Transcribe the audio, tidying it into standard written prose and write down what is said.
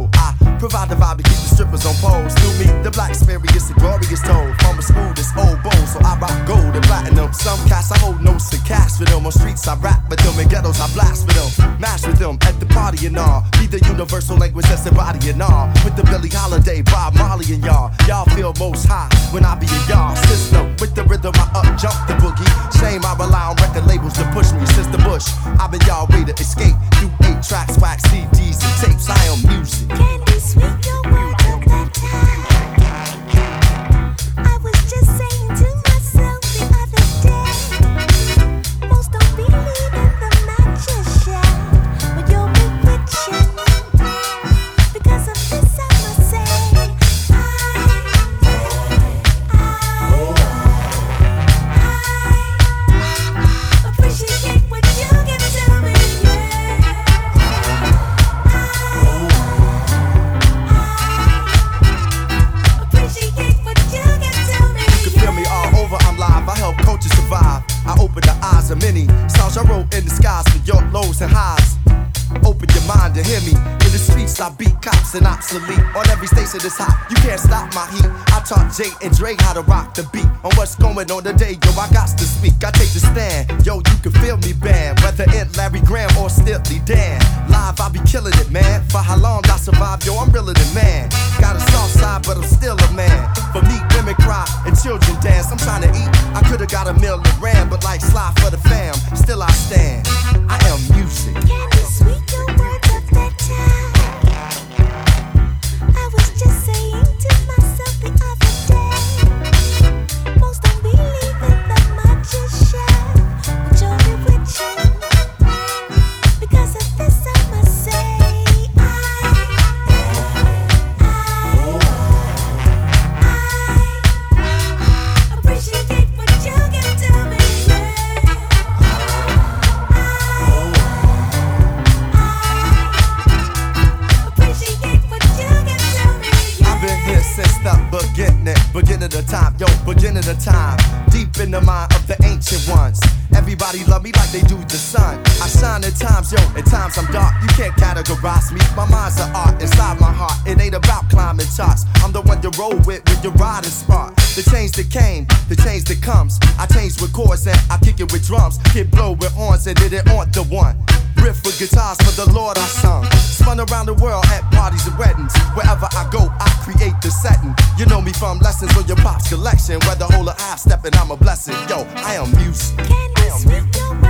soul. I provide the vibe to keep the strippers on poles. Through me, the black experience, the glorious told. From a school that's old bowl, so I rock gold and platinum. Some cats I hold notes to cash for them. On streets I rap with them, in ghettos I blast with them. Mash with them at the party and all. Be the universal language that's embodying all. With the Billie Holiday, Bob Marley and y'all. Y'all feel most high when I be in y'all system. With the rhythm I up jump the boogie. Shame I rely on record labels to push me since the bush. I've been y'all way to escape through 8 tracks, wax CDs and tapes. I am music. Candy sweet your words of that time. I was just saying to myself the other day, most don't believe in the magician, but you're bewitching. Because of this I must say, I appreciate what you give to me, I help coaches survive. I open the eyes of many. Songs I wrote in the skies for your lows and highs. Open your mind to hear me. In the streets I beat cops and obsolete. On every station that's hot, you can't stop my heat. I taught Jay and Dre how to rock the beat. On what's going on today, yo, I got to speak. I take the stand, yo, you can feel me bad. Whether it Larry Graham or Stilly Dan. Live, I be killing it, man. For how long I survive, yo, I'm realer than man. Got a soft side, but I'm still a man. For me, women cry and children dance. I'm trying to eat, I could've got a meal and ran. But like Sly for the fam, still I stand. I am music. Candy sweet your words of that time. I was just saying to myself the other day, most don't believe in the magician, but you're bewitching. Because of this I must say, I appreciate what you give to me. Since the beginning of time, yo, beginning of time. Deep in the mind of the ancient ones. Everybody love me like they do the sun. I shine at times, yo, at times I'm dark. You can't categorize me. My mind's an art inside my heart. It ain't about climbing charts. I'm the one you roll with when you're riding smart. The change that came, the change that comes. I change with chords and I kick it with drums. Hit blow with horns and did it on the one. Riff with guitars for the Lord I sung. Spun around the world at parties and weddings. Wherever I go, I create the setting. You know me from lessons on your pop's collection. Whether whole or half stepping, I'm a blessing. Yo, I am music. Candy sweet your